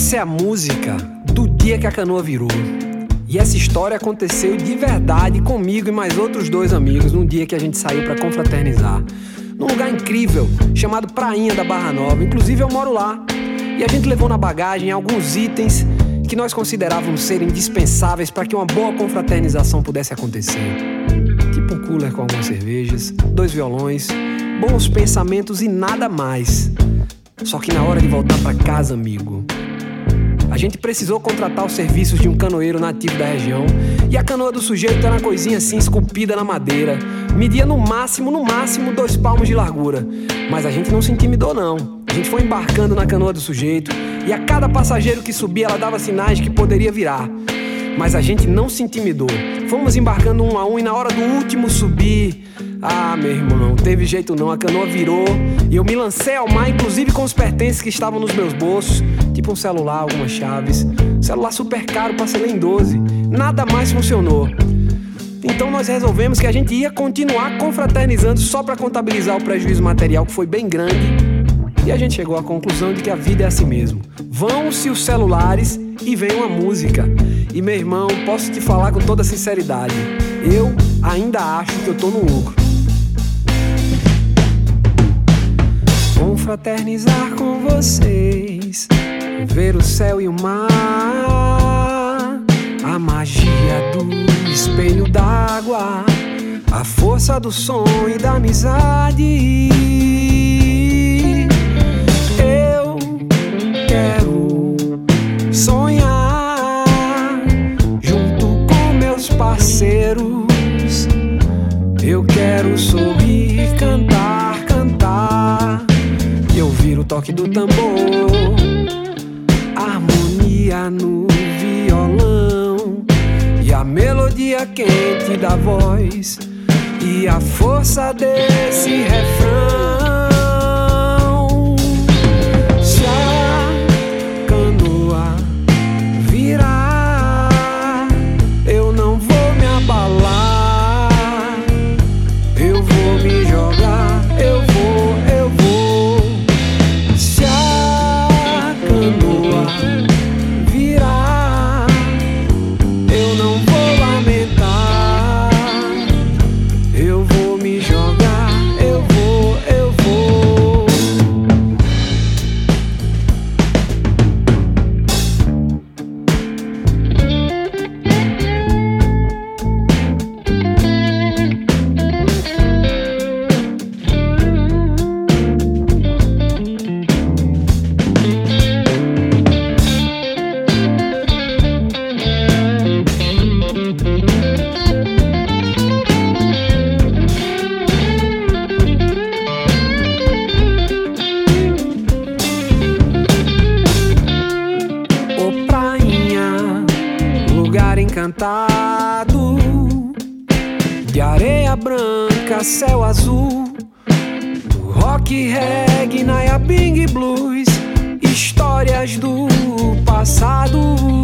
Essa é a música do dia que a canoa virou. E essa história aconteceu de verdade comigo e mais outros 2 amigos num dia que a gente saiu pra confraternizar num lugar incrível chamado Prainha da Barra Nova. Inclusive eu moro lá. E a gente levou na bagagem alguns itens que nós considerávamos serem indispensáveis para que uma boa confraternização pudesse acontecer. Tipo um cooler com algumas cervejas, 2 violões, bons pensamentos e nada mais. Só que na hora de voltar pra casa, amigo, a gente precisou contratar os serviços de um canoeiro nativo da região. E a canoa do sujeito era uma coisinha assim, esculpida na madeira. Media no máximo 2 palmos de largura. Mas a gente não se intimidou não. A gente foi embarcando na canoa do sujeito e a cada passageiro que subia ela dava sinais que poderia virar. Mas a gente não se intimidou. Fomos embarcando um a um e na hora do último subir, meu irmão, não teve jeito não. A canoa virou e eu me lancei ao mar, inclusive com os pertences que estavam nos meus bolsos, tipo um celular, algumas chaves. Celular super caro, parcelei em 12. Nada mais funcionou. Então nós resolvemos que a gente ia continuar confraternizando só para contabilizar o prejuízo material, que foi bem grande. E a gente chegou à conclusão de que a vida é assim mesmo. Vão-se os celulares e vem uma música. E meu irmão, posso te falar com toda sinceridade, eu ainda acho que eu tô no lucro. Confraternizar com vocês, ver o céu e o mar, a magia do espelho d'água, a força do som e da amizade. Eu quero sonhar junto com meus parceiros. Eu quero sorrir, cantar e ouvir o toque do tambor, harmonia no violão e a melodia quente da voz e a força desse refrão. Se a canoa virar, eu não vou me abalar, eu vou me jogar, eu vou. Se a canoa virar, eu não vou lamentar, eu vou me jogar, eu vou. Lugar encantado, de areia branca, céu azul, do rock, reggae, Nayabing blues, histórias do passado.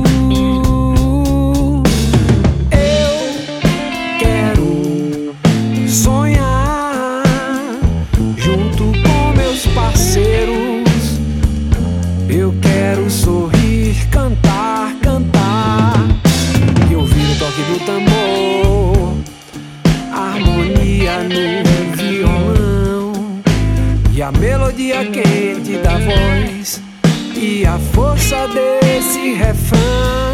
Eu quero sonhar junto com meus parceiros. Eu quero sorrir, cantar e ouvir o toque do tambor, harmonia no violão e a melodia quente da voz e a força desse refrão.